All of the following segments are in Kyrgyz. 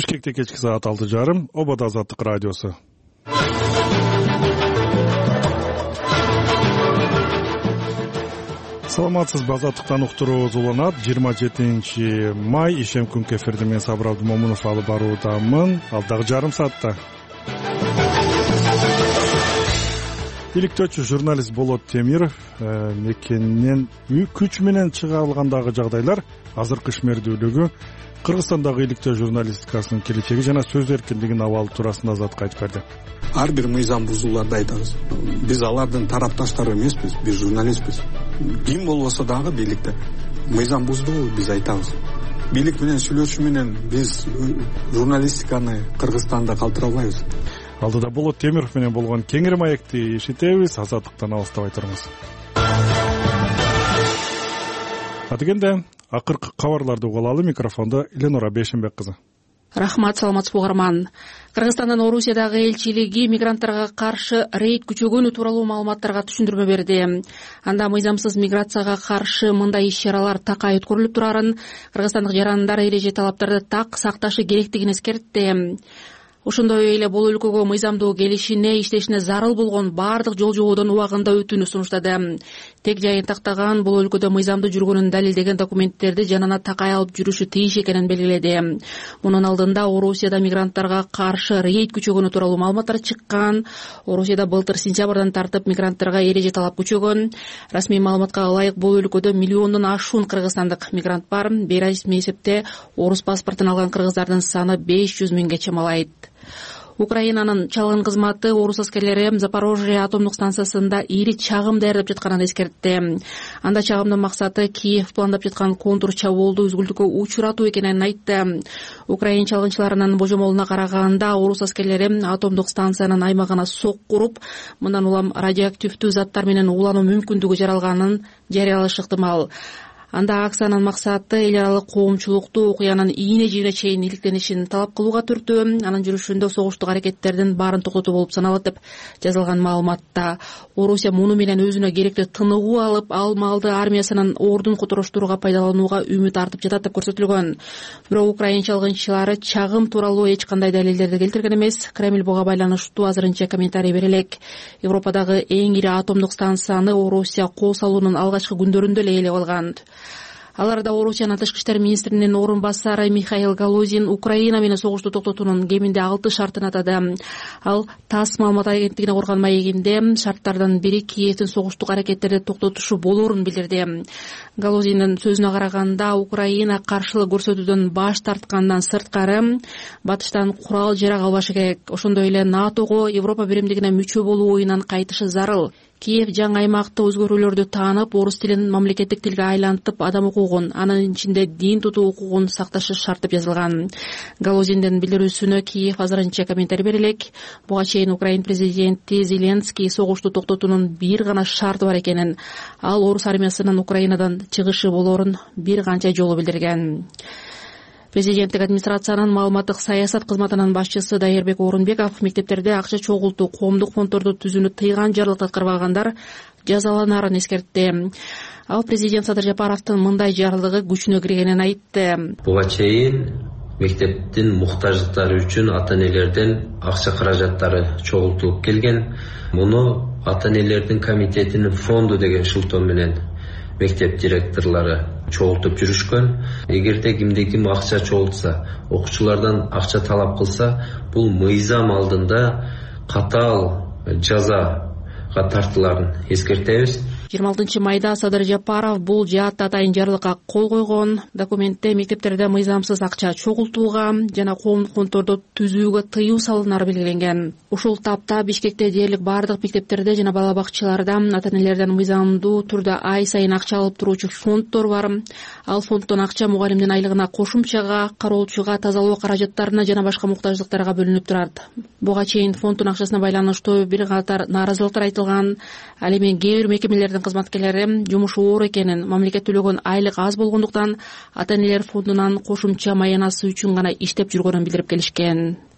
Бишкекте кечки саат 6:30 Обод Азаттык радиосу. Саламатсызбы, Азаттыктан уктуруубуз уланат. 27 май ишем күнкү эфирди мен Сабыр Абдумомунов алып баруудамын. Алдагы жарым саатта иликтөөчү журналист Болот Темиров мекенинен күч менен чыга алгандагы жагдайлар, азыркы ишмердүүлүгү, Кыргызстандагы иликтөө журналистикасынын келечеги жана сөз эркиндигинин абалы туурасында Азатка айтып берди. Ар бир мыйзам бузууларды айтабыз. Биз алардын тарапташтары эмеспиз, биз журналистпиз. Ким болбосо дагы бийликте мыйзам буздубу биз айтабыз. Бийлик менен сүйлөшүү менен биз журналистиканы Кыргызстанда калтырабайбыз. Алдыда Болот Темиров менен болгон кеңири маекти ишитебиз. Азаттыктан алыстабай туруңуз. Адегенде акыркы кабарларды угулалы. Микрофондо Ленора Бешенбек кызы. Рахмат, саламатсызбы угарман. Кыргызстандын Орусиядагы элчилиги мигранттарга каршы рейд күчөгөнү тууралуу маалыматтарга түшүндүрмө берди. Анда мыйзамсыз миграцияга каршы мындай иш-чаралар такай өткөрүлүп турарын, кыргызстандык жарандар эреже талаптарды так сакташы керектигин эскертти. Ошондой эле бул өлкөгө мыйзамдуу келишине, иштешине зарыл болгон баардык жол жободон убагында өтүүнү сунуштады. Тек жайын тактаган бул өлкөдө мыйзамдуу жүргөнүн далилдеген документтерди жанына такай алып жүрүшү тийиш экенин белгиледи. Мунун алдында Орусияда мигранттарга каршы рейд күчөгөнү тууралуу маалыматтар чыккан. Орусияда былтыр сентябрдан тартып мигранттарга эреже талап күчөгөн. Расмий маалыматка ылайык бул өлкөдө миллиондон ашуун кыргызстандык мигрант бар. Бейресмий эсепте орус паспортун алган кыргыздардын саны 500 миңге чамалайт. Украинанын чалгын кызматы орус аскерлери Запорожье атомдук станциясында ири чагым даярдап жатканын эскертти. Анда чагымдын максаты Киев пландап жаткан контур чабуулду үзгүлтүккө учуратуу экенин айтты. Украин чалгынчыларынын божомолуна караганда орус аскерлери атомдук станциянын аймагына сок куруп, мындан улам радиоактивдүү заттар менен уулануу мүмкүндүгү жаралганын жарыялашы ыктымал. Анда акциянын максаты эл аралык коомчулукту окуянын ийне жибине чейин иликтенишин талап кылууга түртүү. Анын жүрүшүндө согуштук аракеттердин баарын токтотуу болуп саналат деп жазылган маалыматта. Орусия муну менен өзүнө керектүү тыныгуу алып, ал малды армиясынын ордун которуштурууга пайдаланууга үмүт артып жатат деп көрсөтүлгөн. Бирок Украин чалгынчылары чагым тууралуу эч кандай далилдерди келтирген эмес. Кремль буга байланыштуу азырынча комментарий бере элек. Европадагы эң ири атомдук станцияны Орусия кол салуунун алгачкы күндөрүндө эле ээлеп алган. Аларда Орусиянын тышкы иштер министринин орун басары Михаил Галузин Украина менен согушту токтотуунун кеминде 6 шартын атады. Ал ТАСС маалымат агенттигине курган маегинде шарттардын бири Киевдин согуштук аракеттерди токтотушу болоорун билдирди. Галузиндин сөзүнө караганда, Украина каршылык көрсөтүүдөн баш тарткандан сырткары батыштан курал жарак албашы керек. Ошондой эле НАТОго, Европа биримдигине мүчө болуу оюнан кайтышы зарыл. Киев жаңы аймакта өзгөрүүлөрдү таанып, орус тилин мамлекеттик тилге айлантып, адам укугун, анын ичинде дин тутуу укугун сакташы шарт деп жазылган. Галузиндин билдирүүсүнө Киев азырынча комментарий бере элек. Буга чейин Украин президенти Зеленский согушту токтотуунун бир гана шарты бар экенин, ал орус армиясынын Украинадан чыгышы болоорун бир канча жолу билдирген. Президенттик администрациянын маалыматтык саясат кызматынын башчысы Дайырбек Орунбеков мектептерде акча чогултуу, коомдук фонддорду түзүүнү тыйган жарлыкты аткарбагандар жазаланарын эскертти. Ал президент Садыр Жапаровдун мындай жарлыгы күчүнө киргенин айтты. Буга чейин мектептин муктаждыктары үчүн ата-энелерден акча каражаттары чогултулуп келген. Муну ата-энелердин комитетинин фонду деген шылтоо менен мектеп директорлору чогултуп жүрүшкөн. Эгерде кимде ким акча чогултса, окуучулардан акча талап кылса, бул мыйзам алдында катаал жазага тартыларын эскертебиз. 26 майда Садыр Жапаров бул жаатта атайын жарлыкка кол койгон. Документте мектептерде мыйзамсыз акча чогултууга жана коомдук фонддорду түзүүгө тыюу салынары белгиленген. Ушул тапта Бишкекте дээрлик баардык мектептерде жана бала бакчаларда ата-энелерден мыйзамдуу түрдө ай сайын акча алып туруучу фонддор бар. Ал фонддон акча мугалимдин айлыгына, кошумчага, кароочуга, тазалоо каражаттарына жана башка муктаждыктарга бөлүнүп турат. Буга чейин фонддун акчасына байланыштуу бир катар нааразылыктар айтылган. Ал эми кээ бир мекемелердин кызматкерлери жумушу оор экенин, мамлекет төлөгөн айлык аз болгондуктан ата-энелер фондунан кошумча маянасы үчүн гана иштеп жүргөнүн билдирип келишкен.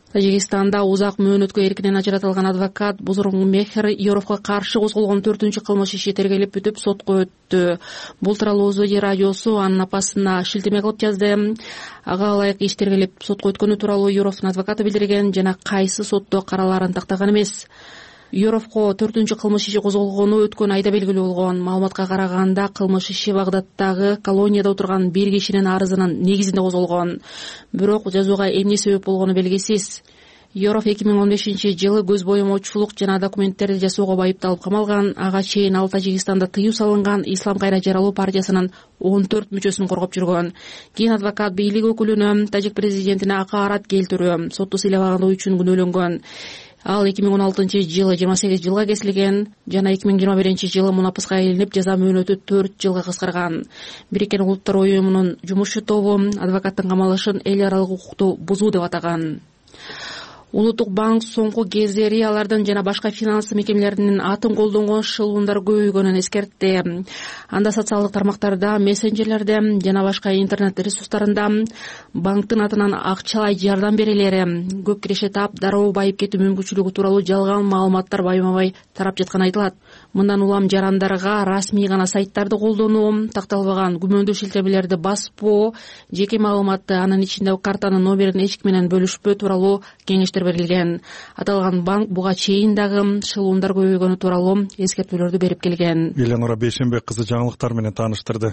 Тажикстанда узак мөөнөткө эркинен ажыратылган адвокат Бузургмехер Юровго каршы козголгон 4-чү кылмыш иши тергелип бүтүп сотко өттү. Бул тууралуу Озоди радиосу анын апасына шилтеме кылып жазды. Ага ылайык иш тергелип сотко өткөнү тууралуу Юровдун адвокаты билдирген жана кайсы сотто каралаарын тактаган эмес. Юровго 4-чү кылмыш иши козголгону өткөн айда белгилүү болгон. Маалыматка караганда кылмыш иши Багдадтагы колонияда отурган бир кишинин арызынын негизинде козголгон. Бирок жазууга эмне себеп болгону белгисиз. Юров 2015-жылы көз боемоочулук жана документтерди жасоого айыпталып камалган. Ага чейин ал Тажикстанда тыюу салынган Ислам кайра жаралуу партиясынын 14 мүчөсүн коргоп жүргөн. Кийин адвокат бийлик өкүлүнө тажик президентине акаарат келтирүү, сотту сыйлагандыгы үчүн күнөөлөнгөн. Ал 2016-жылы 28 жылга кесилген жана 2021-жылы мунапыска илинип жаза мөөнөтү 4 жылга кыскарган. Бириккен Улуттар уюмунун жумушчу тобу адвокаттын камалышын эл аралык укукту бузуу деп атаган. Улуттук банк соңку кездери алардын жана башка финанс мекемелеринин атын колдонгон шылуундар көбөйгөнүн эскертти. Анда социалдык тармактарда, мессенджерлерде жана башка интернет ресурстарында банктын атынан акчалай жардам берелери, көп киреше таап дароо байып кетүү мүмкүнчүлүгү тууралуу жалган маалыматтар байма-бай тарап жатканы айтылат. Мындан улам жарандарга расмий гана сайттарды колдонуу, такталбаган күмөндүү шилтемелерди баспоо, жеке маалыматты, анын ичинде картанын номерин эч ким менен бөлүшпөө тууралуу кеңештер берилген. Аталган банк буга чейин дагы шылуундар көбөйгөнү тууралуу эскертүүлөрдү берип келген. Эленора Бейшенбек кызы жаңылыктар менен тааныштырды.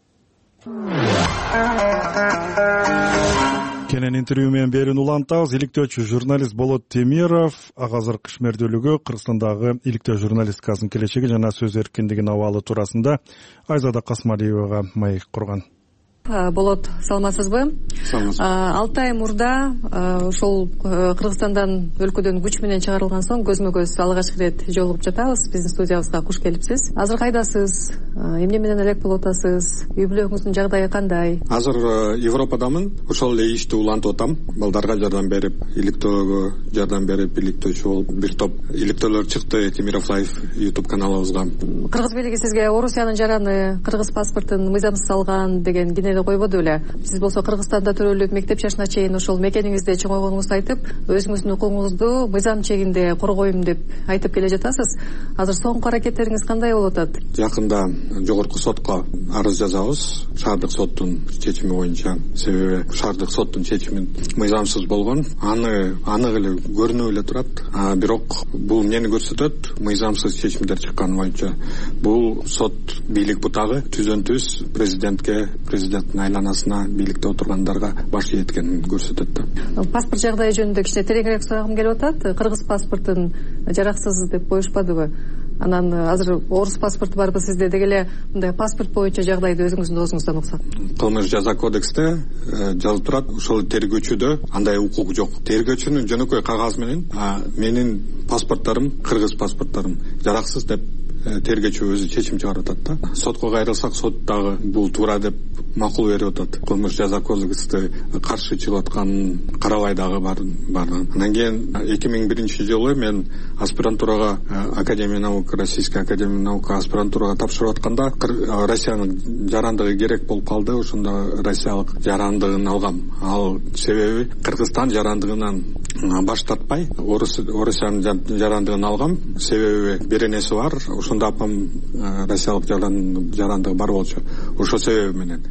Кенен интервью менен берүүнү улантабыз. Иликтөөчү журналист Болот Темиров азыр кышмердүүлүгү Кыргызстандагы иликтөө журналистикасынын келечеги жана сөз эркиндигинин абалы туурасында Айзада Касмалиевага маек курган. Болот, саламатсызбы? 6 ай мурда ошол Кыргызстандан өлкөдөн күч менен чыгарылган соң көзмө көз алгачкы ирет жолугуп жатабыз. Биздин студиябызга куш келипсиз. Азыр кайдасыз? Эмне менен элек болуп атасыз? Үй бүлөңүздүн жагдайы кандай? Азыр Европадамын. Ошол эле ишти улантып атам. Балдарга жардам берип, иликтөөгө жардам берип, иликтөөчү болуп бир топ иликтөөлөр чыкты Темиров Лайф YouTube каналыбызга. Кыргыз бийлиги сизге Орусиянын жараны, кыргыз паспортун мыйзамсыз алган деген койбоду эле. Сиз болсо Кыргызстанда төрөлүп, мектеп жашына чейин ошол мекениңизде чоңойгонуңузду айтып, өзүңүздүн укугуңузду мыйзам чегинде коргойм деп айтып келе жатасыз. Азыр соңку аракеттериңиз кандай болуп атат? Жакында жогорку сотко арыз жазабыз. Шаардык соттун чечими боюнча. Себеби шаардык соттун чечими мыйзамсыз болгон. Аны анык эле көрүнүп эле турат. Бирок бул эмнени көрсөтөт? Мыйзамсыз чечимдер чыкканы боюнча. Бул сот бийлик бутагы түзөн-түз президенттин айланасына бийликте отургандарга баш ийеткенин көрсөтөт да. Паспорт жагдайы жөнүндө кичине тереңирээк сурагым келип атат. Кыргыз паспортун жараксыз деп коюшпадыбы? Анан азыр орус паспорту барбы сизде? Деги эле мындай паспорт боюнча жагдайды өзүңүздүн оозуңуздан уксак. Кылмыш жаза кодексте жазылып турат. Ошол тергөөчүдө андай укук жок. Тергөөчүнүн жөнөкөй кагаз менен менин паспорттарым, кыргыз паспорттарым жараксыз деп тергөөчү өзү чечим чыгарып атат да. Сотко кайрылсак, сот дагы бул туура деп макул берип атат. Кылмыш жаза кодексте каршы чыгып атканын карабай дагы бардым. Андан кийин 2001-жылы мен аспирантурага Академия наук, Российская академия наук аспирантурага тапшырып атканда Россиянын жарандыгы керек болуп калды. Ошондо Россиялык жарандыгын алгам. Ал себеби Кыргызстан жарандыгынан баш тартпай Орусиянын жарандыгын алгам. Себеби беренеси бар. Ошондо апам Россиялык жарандыгы бар болчу. Ошол себеби менен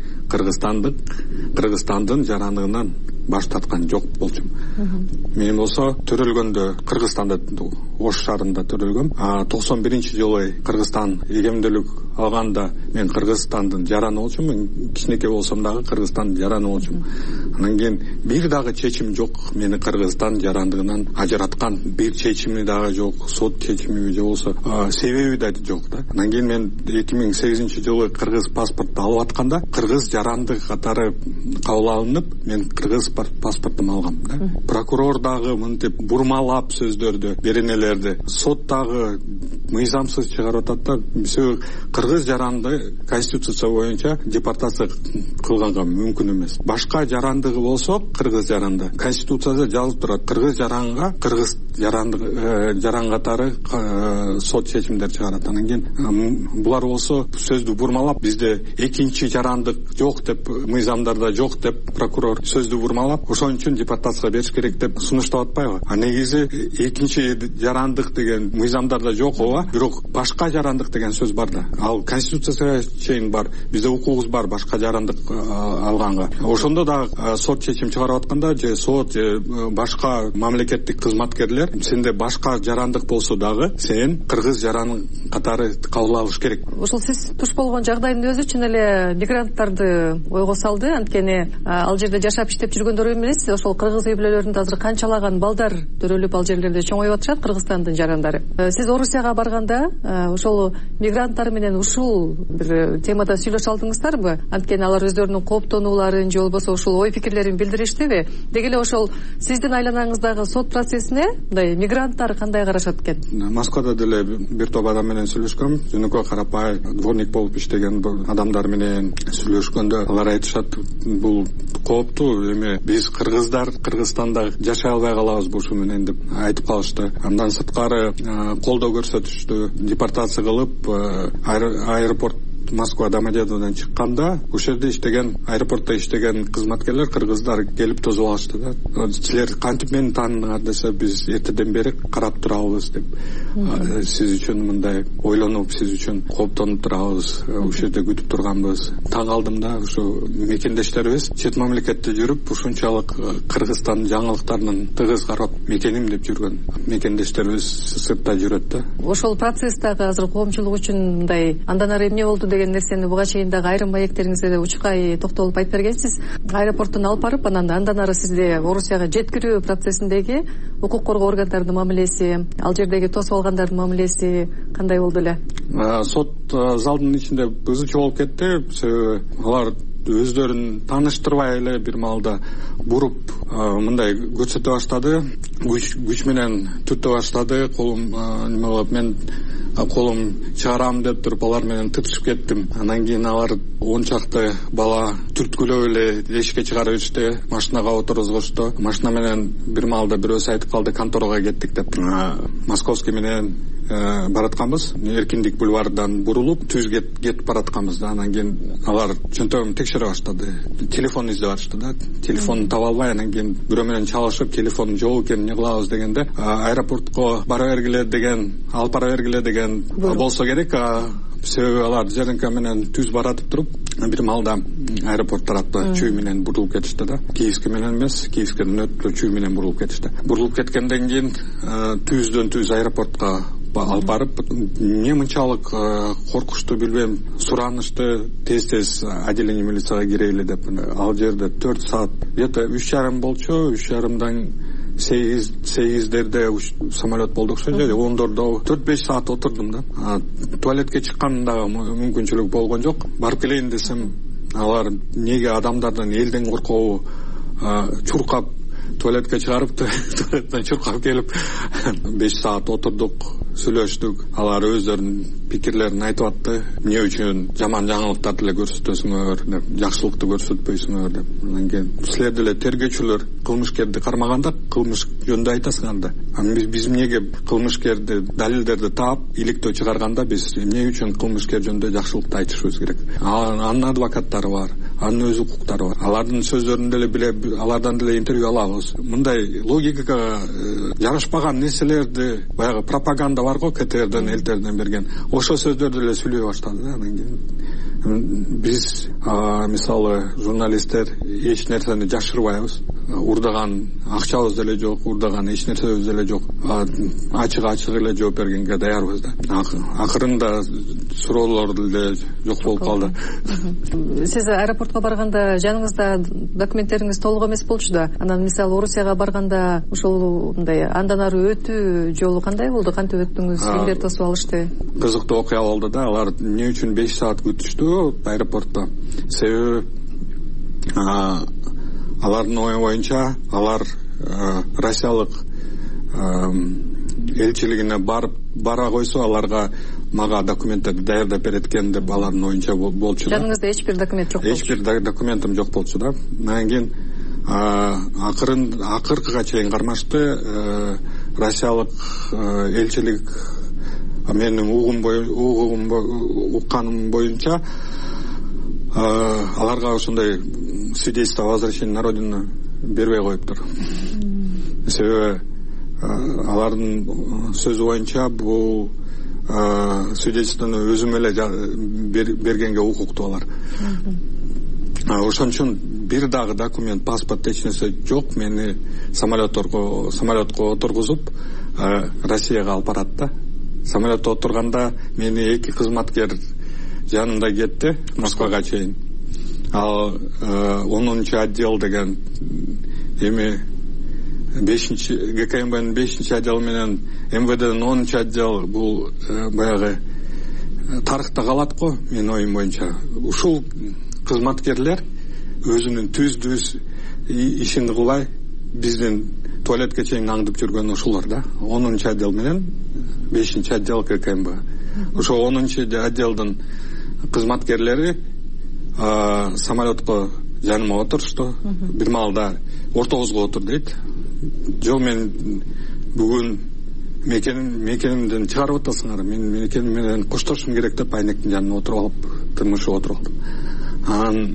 Кыргызстандын жарандыгынан баш тарткан жок болчумун. Мен болсо төрөлгөндө Кыргызстанда, Ош шаарында төрөлгөм. 91-жылы Кыргызстан эгеминдүүлүк алганда мен Кыргызстандын жараны болчумун. Кичинекей болсом дагы Кыргызстандын жараны болчумун. Анан кийин бир дагы чечим жок мени Кыргызстан жарандыгынан ажыраткан. Бир чечими дагы жок, сот чечими же болсо себеби да жок да. Анан кийин мен 2008-жылы кыргыз паспорту алып атканда кыргыз жарандык катары кабыл алынып, мен кыргыз паспортун алгам да. Прокурор дагы мынтип бурмалап сөздөрдү, беренелерди, сот дагы мыйзамсыз чыгарып атат да. Себеби кыргыз жаранды конституция боюнча депортация кылганга мүмкүн эмес. Башка жарандыгы болсо, кыргыз жаранды конституцияда жазылып турат. Кыргыз жаранга кыргыз жаран катары сот чечимдер чыгарат. Анан кийин булар болсо сөздү бурмалап, бизде экинчи жарандык жок деп, мыйзамдарда жок деп прокурор сөздү бурмалап, ошон үчүн депортация бериш керек деп сунуштап атпайбы? А негизи экинчи жарандык деген мыйзамдарда жок ооба, бирок башка жарандык деген сөз бар да. Ал конституцияга чейин бар. Бизде укугубуз бар башка жарандык алганга. Ошондо да сот чечим чыгарып атканда, же сот же башка мамлекеттик кызматкерлер, сенде башка жарандык болсо дагы сен кыргыз жаран катары кабыл алыш керек. Ошол сиз туш болгон жагдайдын өзү чын эле мигранттарды ойго салды. Анткени ал жерде жашап иштеп жүргөндөр эмес, ошол кыргыз үй бүлөлөрүндө азыр канчалаган балдар төрөлүп ал жерлерде чоңоюп атышат, Кыргызстандын жарандары. Сиз Орусияга барганда ошол мигранттар менен ушул бир темада сүйлөшө алдыңыздарбы? Анткени алар өздөрүнүн кооптонууларын же болбосо ушул ой пикирлерин билдириштиби? Деги эле ошол сиздин айланаңыздагы сот процессине мындай мигранттар кандай карашат экен? Москвада деле бир топ адам менен сүйлөшкөм. Жөнөкөй карапай дворник болуп иштеген адамдар менен сүйлөшкөндө алар айтышат, бул кооптуу эме, биз кыргыздар Кыргызстанда жашай албай калабыз бушу менен деп айтып калышты. Андан сырткары колдоо көрсөтүштү. Депортация кылып аэропорт Москва Домодедовдон чыкканда, ошол жерде иштеген, аэропортто иштеген кызматкерлер кыргыздар келип тосуп алышты да. Силер кантип мени тааныңар десе, биз эртеден бери карап турабыз деп. Сиз үчүн мындай ойлонуп, сиз үчүн кооптонуп турабыз, ошол жерде күтүп турганбыз. Таң калдым да, ушу мекендештерибиз чет мамлекетте жүрүп, ушунчалык Кыргызстан жаңылыктарынын тыгыз карап мекеним деп жүргөн мекендештерибиз сыртта жүрөт да. Ошол процесстагы азыр коомчулук үчүн мындай андан ары эмне болду деген нерсени буга чейин дагы айрым маектериңизде учкай токтолуп айтып бергенсиз. Аэропорттон алып барып, андан ары сизди Орусияга жеткирүү процессиндеги укук коргоо органдарынын мамилеси, ал жердеги тосуп алгандардын мамилеси кандай болду эле? Сот залдын ичинде бызычы болуп кетти. Себеби алар өздөрүн тааныштырбай эле бир маалда буруп мындай көрсөтө баштады, күч менен түртө баштады. Колум неме болуп, мен колум чыгарам деп туруп алар менен тытышып кеттим. Андан кийин алар 10 чакты бала түрткүлөп эле эшикке чыгарып беришти, машинага отургузушту. Машина менен бир маалда бирөөсү айтып калды, конторага кеттик деп. Московский менен баратканбыз, Эркиндик бульвардан бурулуп түз кетип баратканбыз да. Анан кийин алар чөнтөгүмдү текшере баштады, телефон издеп атышты да. Телефонун таба албай, анан кийин бирөө менен чалышып, телефон жок экен, эмне кылабыз дегенде, аэропортко бара бергиле деген, алып бара бергиле деген болсо керек. Себеби алар жеринке менен түз баратып туруп, бир маалда аэропорт тарапта чүй менен бурулуп кетишти да. Киевский менен эмес, Киевскиден өтүп чүй менен бурулуп кетишти. Бурулуп кеткенден кийин түздөн түз аэропортко алып барып, эмне мынчалык коркушту билбейм, суранышты, тез отделение милицияга кирели деп. Ал жерде 4 саат, где-то 3,5 болчу, 3,5дан 8-8дерде самолет болду окшойт, 10дордо 4-5 саат отурдум да. Туалетке чыкканда мүмкүнчүлүк болгон жок. Барып келейин десем, алар неге адамдардан, элден коркобу, чуркап туалетке чыгарып, туалеттен чуркап келип 5 саат отурдук, сүйлөштүк. Алар өздөрүнүн пикирлерин айтып атты. Эмне үчүн жаман жаңылыктарды эле көрсөтөсүңөр деп, жакшылыкты көрсөтпөйсүңөр деп. Анан кийин силер деле тергөөчүлөр кылмышкерди кармаганда кылмыш жөнүндө айтасыңар да. Биз эмнеге кылмышкерди, далилдерди таап, иликтөө чыгарганда биз эмне үчүн кылмышкер жөнүндө жакшылыкты айтышыбыз керек? Анын адвокаттары бар, анын өз укуктары бар. Алардын сөздөрүн деле билеп, алардан деле интервью алабыз. Мындай логикага жарашпаган нерселерди, баягы пропаганда бар го, КТРден, ЛТРден берген, ошол сөздөрдү эле сүйлөй баштады да. Анан кийин биз мисалы журналисттер эч нерсени жашырбайбыз. Урдаган акчабыз деле жок, урдаган эч нерсебиз деле жок. Ачык эле жооп бергенге даярбыз да. Акырында суроолор деле жок болуп калды. Сиз аэропортко барганда жаныңызда документтериңиз толук эмес болчу да. Анан мисалы Орусияга барганда ушул мындай андан ары өтүү жолу кандай болду? Кантип өттүңүз? Кимдер тосуп алышты? Кызыктуу окуя болду да. Алар эмне үчүн 5 саат күтүштү аэропортто? Себеби алардын ою боюнча алар россиялык элчилигине бара койсо аларга мага документтерди даярдап берет экен деп алардын оюнча болчу да. Жаныңызда эч бир документ жок болчу? Эч бир документим жок болчу да. Анан кийин акыркыга чейин кармашты Россиялык элчилик менин укканым боюнча аларга ошондой свидетельство о возвращении на родину бербей коюптур. Себеби алардын сөзү боюнча бул свидетельствону өзүм эле бергенге укуктуу алар. Ошон үчүн бир дагы документ, паспорт эч нерсе жок. Мени самолетко отургузуп Россияга алып барат да. Самолетто отурганда мени 2 кызматкер жанымда кетти Москвага чейин. Ал 10 отдел деген эми 5 ГКМБнын 5 отдел менен МВДнын 10 отдел бул баягы тарыхта калат го. Менин оюм боюнча ушул кызматкерлер өзүнүн түз ишин кылай биздин туалетке чейин аңдып жүргөн ушулар да. 10 отдел менен 5 отдел ГКМБ. Ошо 10 отделдин кызматкерлери самолетко жаныма отурушту. Бир маалда ортобузга отур дейт. Жок, мен бүгүн мекенimден чыгарып атасыңар. Мен мекеним менен коштошум керек деп айнектин жанына отуруп алып, тырмышып отуруп алдым. Анан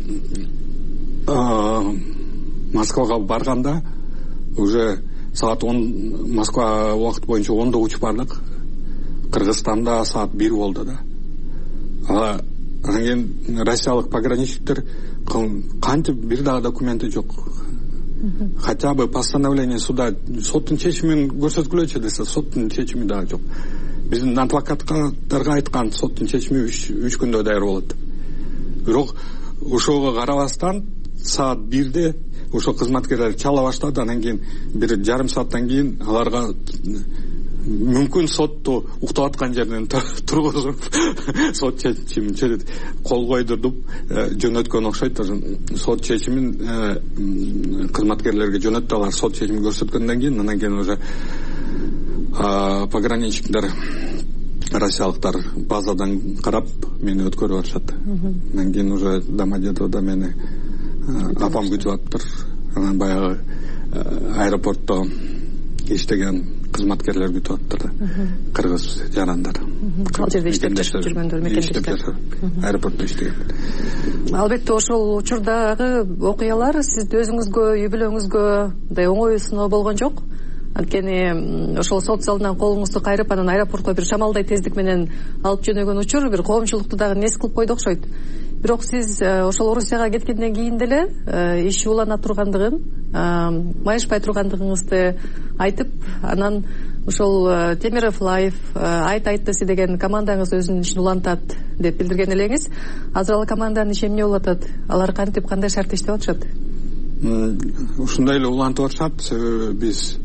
Москвага барганда уже саат 10 Москва убакыт боюнча 10да учуп бардык. Кыргызстанда саат 1 болду да. Анан кийин россиялык пограничниктер кантип бир дагы документи жок. Хотя бы постановление суда, соттун чечимин көрсөткүлөчү десе, соттун чечими дагы жок. Биздин адвокаттарга айткан соттун чечими 3 күндө даяр болот. Бирок ошого карабастан саат 1де ошо кызматкерлер чала баштады. Анан кийин бир жарым сааттан кийин аларга мүмкүн сотту уктап аткан жерден тургузуп сот чечимин кол койдурдуп жөнөткөн окшойт. Сот чечимин кызматкерлерге жөнөттү. Алар сот чечимин көрсөткөндөн кийин анан кийин уже пограничниктер россиялыктар базадан карап мени өткөрүп атышат. Анан кийин уже Домодедовдо мени апам күтүп атыптыр. Анан баягы аэропортто иштеген кызматкерлер күтүп атыптыр да. Кыргыз жарандар. Ал жерде иштеп жүргөндөр, мекендештер. Аэропортто иштеген. Албетте ошол учурдагы окуялар сизди өзүңүзгө, үй бүлөңүзгө мындай оңой сыноо болгон жок. Анткени ошол сот залынан колуңузду кайрып анан аэропортко бир шамалдай тездик менен алып жөнөгөн учур бир коомчулукту дагы нес кылып койду окшойт. Бирок сиз ошол Орусияга кеткенден кийин деле иш улана тургандыгын, майышпай тургандыгыңызды айтып, анан ошол Темиров Лайф, айтысы деген командаңыз өзүнүн ишин улантат деп билдирген элеңиз. Азыр ал команданын иши эмне болуп атат? Алар кантип, кандай шарт иштеп атышат? Ушундай эле улантып атышат. Себеби биз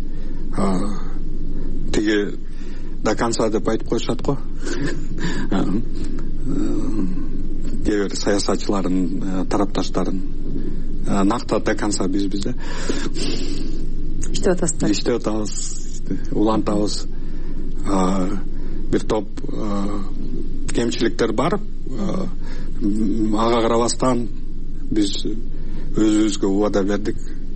тиги до конца деп айтып коюшат го. Кээ бир саясатчылардын тарапташтарын накта до конца бизде иштеп атабыз, улантабыз. Бир топ кемчиликтер бар. Ага карабастан биз өзүбүзгө убада бердик.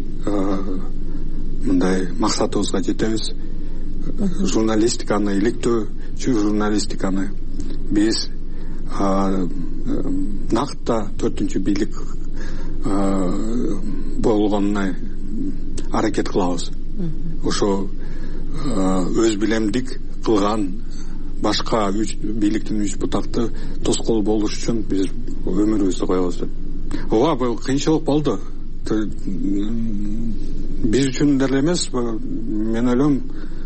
Мындай максатыбызга жетебиз. Журналистиканы, иликтөө журналистиканы биз накта 4-ч бийлик болгонуна аракет кылабыз. Ошо өз билемдик кылган башка бийликтин 3 бутакты тоскоол болуш үчүн биз өмүрүбүздү коебуз деп. Ооба, бул кыйынчылык болду. Биз үчүн деле эмес, мен ойлойм,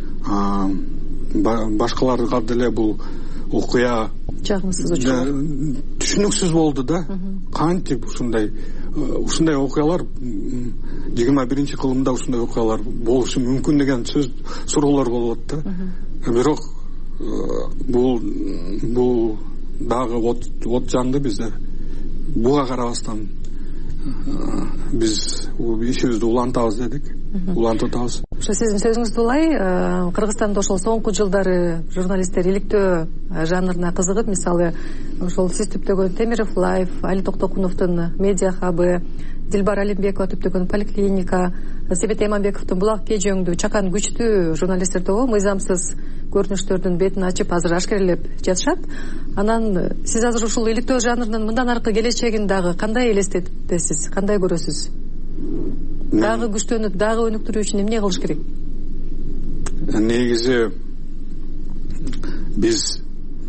башкаларга деле бул окуя жагымсыз учур түшүнүксүз болду да. Кантип ушундай окуялар 21-чи кылымда ушундай окуялар болушу мүмкүн деген суроолор болот да. Бирок бул дагы от жанды бизде. Буга карабастан биз ишибизди улантабыз дедик, улантып атабыз. Ошо сиздин сөзүңүздө улай, Кыргызстанда ошол соңку жылдары журналисттер иликтөө жанрына кызыгып, мисалы ошол сиз түптөгөн Темиров Лайф, Али Токтокуновдун Медиа хабы, Дилбар Алимбекова түптөгөн Поликлиника, Себет Эманбековдун Булак Кежөңдү чакан күчтүү журналисттер тобу мыйзамсыз көрүнүштөрдүн бетин ачып азыр ашкерелеп жатышат. Анан сиз азыр ушул иликтөө жанрынын мындан аркы келечегин дагы кандай элестетесиз, кандай көрөсүз? Дагы күчтөнүп, дагы өнүктүрүү үчүн эмне кылыш керек? Негизи биз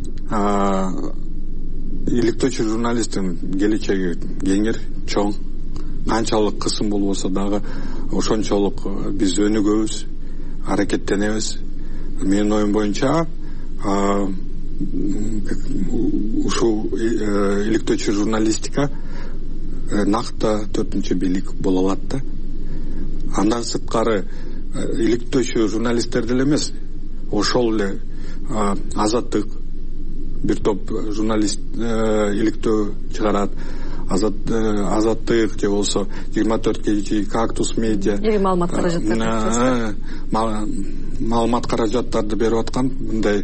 иликтөөчү журналисттин келечеги кеңир, чоң. Канчалык кысым болбосо дагы ошончолук биз өнүгөбүз, аракеттенебиз. Менин оюм боюнча ушул иликтөөчү журналистика накта 4-ч бийлик боло алат да. Андан сырткары иликтөөчү журналисттер деле эмес, ошол эле Азаттык бир топ журналист иликтөө чыгарат. Азаттык же болсо 24 кечи, Кактус медиа маалымат каражаттарды берип аткан. Мындай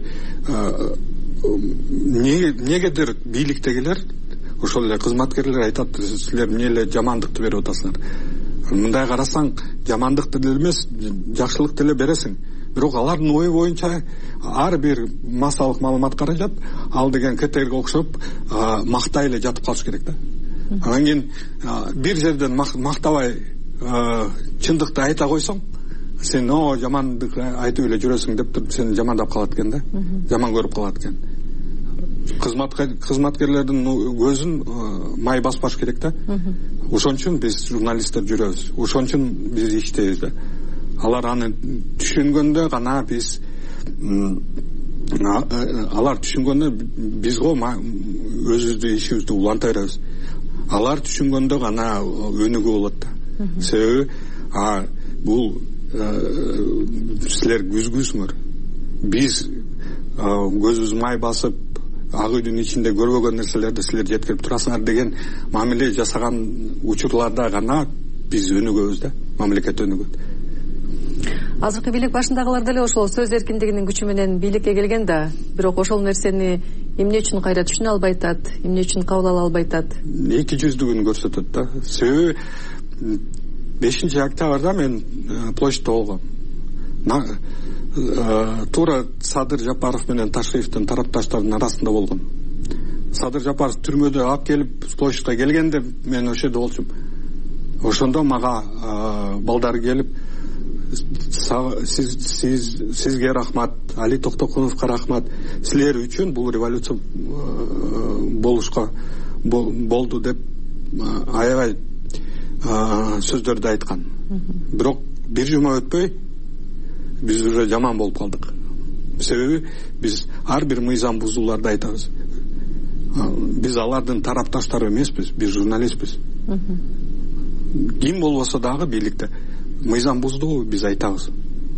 негедир бийликтегилер, ошол эле кызматкерлер айтат, силер эмне эле жамандыкты берип атасыңар. Мындай карасаң, жамандыкты деле эмес, жакшылыкты деле бересиң. Бирок алардын ою боюнча ар бир массалык маалымат каражат ал деген кетерге окшоп мактай эле жатып калыш керек да. Анан кийин бир жерден мактабай чындыкты айта койсоң, сен жамандык айтып эле жүрөсүң деп туруп сени жамандап калат экен да, жаман көрүп калат экен. Кызматкерлердин көзүн май баспаш керек да. Ошон үчүн биз журналисттер жүрөбүз, ошон үчүн биз иштейбиз да. Алар аны түшүнгөндө гана биз алар түшүнгөндө биз го өзүбүздү ишибизди уланта беребиз. Алар түшүнгөндө гана өнүгүү болот да. Себеби бул силер күзгүсүңөр. Биз көзүбүз май басып ак үйдүн ичинде көрбөгөн нерселерди силер жеткирип турасыңар деген мамиле жасаган учурларда гана биз өнүгөбүз да, мамлекет өнүгөт. Азыркы бийлик башындагылар деле ошол сөз эркиндигинин күчү менен бийликке келген да, бирок ошол нерсени эмне үчүн кайра түшүнө албай атат, эмне үчүн кабыл ала албай атат? Эки жүздүгүн көрсөтөт да. Себеби 5-октябрда мен площадьта болгом. Туура Садыр Жапаров менен Ташиевдин тарапташтарынын арасында болгом. Садыр Жапаров түрмөдө алып келип площадька келгенде мен ошол жерде болчумун. Ошондо мага балдар келип, сизге рахмат, Али Токтокуновго рахмат, силер үчүн бул революция болушка болду деп аябай сөздөрдү айткан. Бирок бир жума өтпөй биз уже жаман болуп калдык. Себеби биз ар бир мыйзам бузууларды айтабыз. Биз алардын тарапташтары эмеспиз, биз журналистпиз. Ким болбосо дагы бийликте мыйзам бузду, биз айтабыз.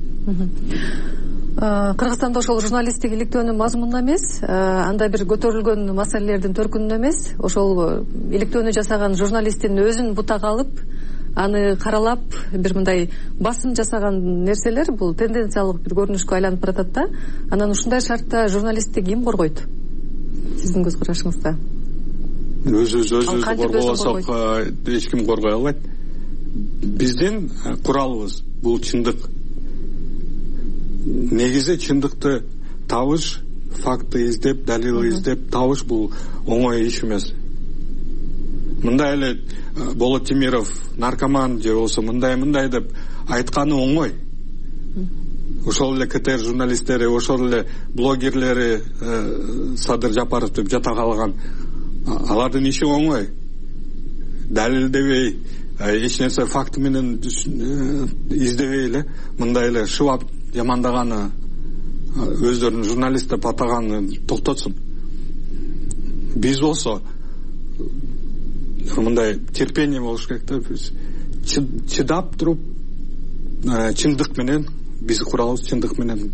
Кыргызстанда ошол журналисттик иликтөөнүн мазмунуна эмес, анда бир көтөрүлгөн маселелердин төркүнүнө эмес, ошол иликтөөнү жасаган журналисттин өзүн бутага алып, аны каралап, бир мындай басым жасаган нерселер бул тенденциялык бир көрүнүшкө айланып баратат да. Анан ушундай шартта журналистти ким коргойт? Сиздин көз карашыңызда. Өзүбүздү коргобосок эч ким коргой албайт. Биздин куралыбыз бул чындык. Негизи чындыкты табыш, факты издеп, далил издеп табыш бул оңой иш эмес. Мындай эле Болот Темиров наркоман же болсо мындай деп айтканы оңой. Ошол эле КТР журналисттери, ошол эле блогерлери Садыр Жапаров деп жата калган. Алардын иши оңой. Далилдебей, эч нерсе факты менен издебей эле мындай эле шыбап жамандаганы, өздөрүн журналист деп атаганы токтотсун. Биз болсо мындай терпение болуш керек да. Чыдап туруп чындык менен биз курабыз, чындык менен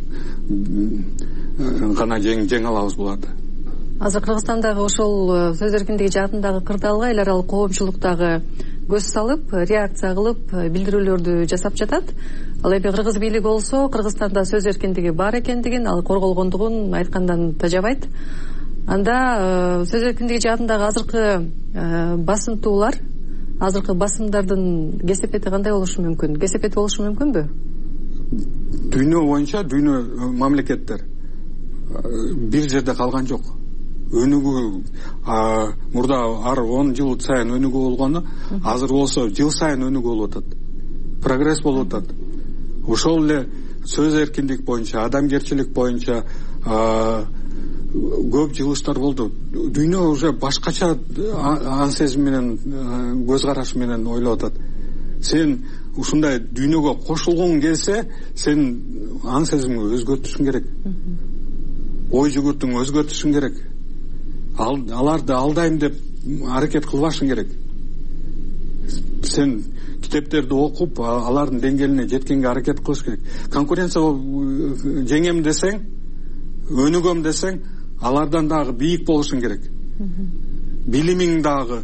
гана жеңе алабыз буларды. Азыр Кыргызстандагы ошол сөз эркиндиги жаатындагы кырдаалга эл аралык коомчулуктагы көз салып, реакция кылып, билдирүүлөрдү жасап жатат. Ал эми кыргыз бийлиги болсо, Кыргызстанда сөз эркиндиги бар экендигин, ал корголгондугун айткандан тажабайт. Анда сөз эркиндиги жаатындагы азыркы басымтуулар, азыркы басымдардын кесепети кандай болушу мүмкүн? Кесепети болушу мүмкүнбү? Дүйнө боюнча, дүйнө мамлекеттер бир жерде калган жок. Өнүгүү мурда ар 10 жыл сайын өнүгүү болгону, азыр болсо жыл сайын өнүгүү болуп атат. Прогресс болуп атат. Ошол эле сөз эркиндик боюнча, адамгерчилик боюнча көп жылыштар болду. Дүйнө уже башкача ан сезим менен, көз караш менен ойлоп атат. Сен ушундай дүйнөгө кошулгуң келсе, сен ан сезимди өзгөртүшүң керек. Ой жүгүртүң өзгөртүшүң керек. Аларды алдайм деп аракет кылбашың керек. Сен китептерди окуп, алардын деңгээлине жеткенге аракет кылыш керек. Конкуренция жеңем десең, өнүгөм десең, алардан дагы бийик болушуң керек. Билимиң дагы,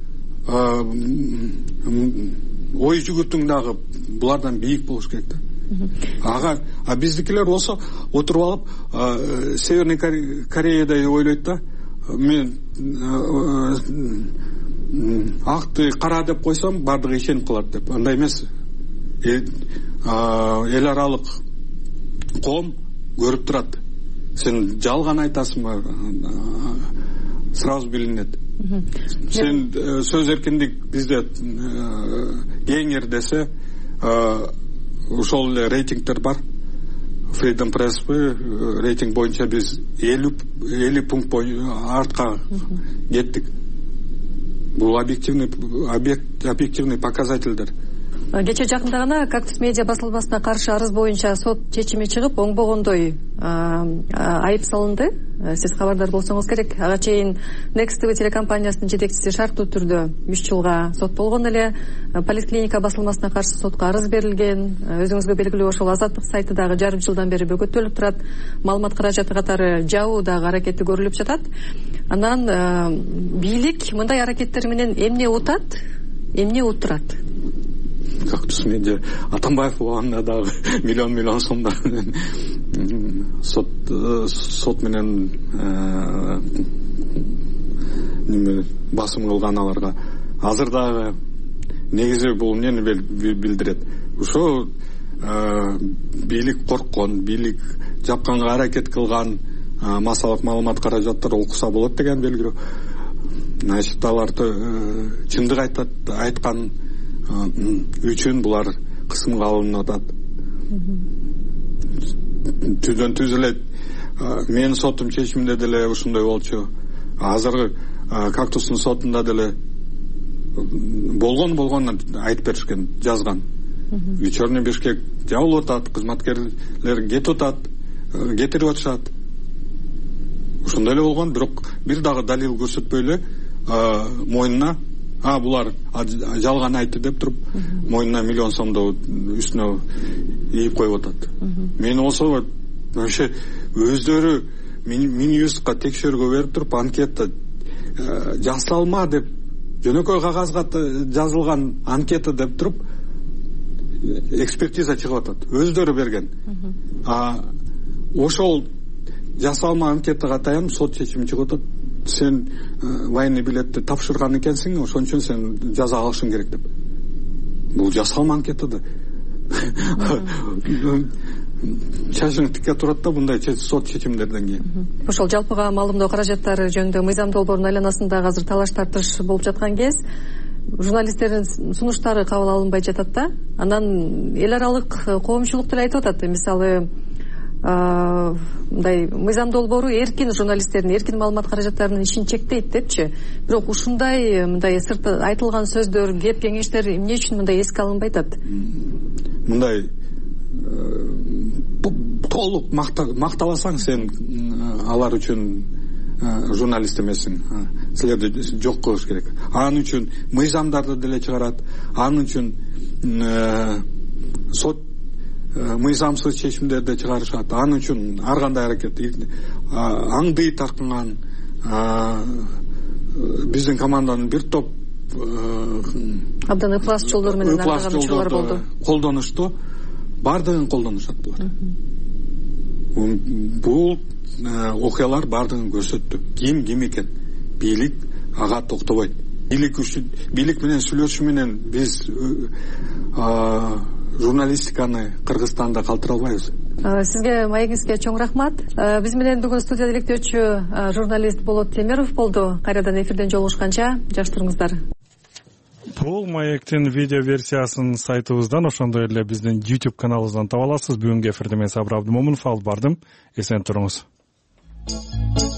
ой жүгүртүң дагы булардан бийик болуш керек да. А биздикилер болсо отуруп алып, Северный Кореядай ойлойт да. Мен акты кара деп койсом, бардыгы ишенип калат деп. Андай эмес. Эл аралык коом көрүп турат. Сен жалган айтасыңбы, сразу билинет. Сен сөз эркиндик бизде кеңир десе, ошол эле рейтингдер бар. Freedom Press рейтинг боюнча биз 50 пункт артка кеттик. Бул объективный показательдер. Кече жакында гана Кактус медиа басылмасына каршы арыз боюнча сот чечими чыгып, оңбогондой айып салынды. Сиз кабардар болсоңуз керек. Ага чейин Next TV телекомпаниясынын жетекчиси шарттуу түрдө 3 жылга соттолгон эле. Поликлиника басылмасына каршы сотко арыз берилген. Өзүңүзгө белгилүү, ошол Азаттык сайты дагы жарым жылдан бери бөгөттөлүп турат. Маалымат каражаты катары жабуу дагы аракети көрүлүп жатат. Анан бийлик мындай аракеттер менен эмне утат, эмне уттурат? Кактус медиа Атамбаев болгонда дагы миллион сомдор сот менен басым кылган аларга. Азыр дагы негизи бул эмнени билдирет? Ошо бийлик корккон, бийлик жапканга аракет кылган массалык маалымат каражаттар окуса болот деген белгилүү. Значит, аларды чындык айткан үчүн булар кысымга алынып атат. Түздөн түз эле менин сотум чечиминде деле ушундай болчу. Азыркы Кактустун сотунда деле болгон айтып беришкен, жазган. Черный Бишкек жабылып атат, кызматкерлер кетип атат, кетирип атышат. Ушундай эле болгон, бирок бир дагы далил көрсөтпөй эле мойнуна булар жалган айтты деп туруп, мойнуна миллион сомду үстүнө ийип коюп атат. Мен болсо вообще өздөрү Минюстка текшерүүгө берип туруп, анкета жасалма деп, жөнөкөй кагазга жазылган анкета деп туруп, экспертиза чыгып атат. Өздөрү берген. Ошол жасалма анкетага таянып сот чечими чыгып атат. Сен военный билетти тапшырган экенсиң, ошон үчүн сен жаза алышың керек деп. Бул жасалма анкета да. Чачың тикке турат да мындай сот чечимдерден кийин. Ошол жалпыга маалымдоо каражаттары жөнүндө мыйзам долбоорунун айланасында азыр талаш тартыш болуп жаткан кез, журналисттердин сунуштары кабыл алынбай жатат да. Анан эл аралык коомчулук деле айтып атат. Мисалы, мындай мыйзам долбоору эркин журналисттердин, эркин маалымат каражаттарынын ишин чектейт депчи. Бирок ушундай мындай сыртта айтылган сөздөр, кеп кеңештер эмне үчүн мындай эске алынбай атат? Мындай толук макталасаң, сен алар үчүн журналист эмессиң. Силерди жок кылыш керек. Анын үчүн мыйзамдарды деле чыгарат. Анын үчүн сот мыйзамсыз чечимдерди чыгарышат. Анын үчүн ар кандай аракет аңдый таркынган биздин команданын бир топ абдан ыплас жолдор менен ардаган учурлар болду. Колдонушту, бардыгын колдонушат булар. Бул окуялар бардыгын көрсөттү. Ким экен? Бийлик ага токтобойт. Бийлик менен сүйлөшүү менен биз журналистиканы Кыргызстанда калтыра албайбыз. Сизге, маегиңизге чоң рахмат. Биз менен бүгүн студияда иликтөөчү журналист Болот Темиров болду. Кайрадан эфирден жолугушканча жакшы туруңуздар. Бул маектин видео версиясын сайтыбыздан, ошондой эле биздин YouTube каналыбыздан таба аласыз. Бүгүнкү эфирде мен Сабыр Абдымомунов алып бардым. Эсен туруңуз.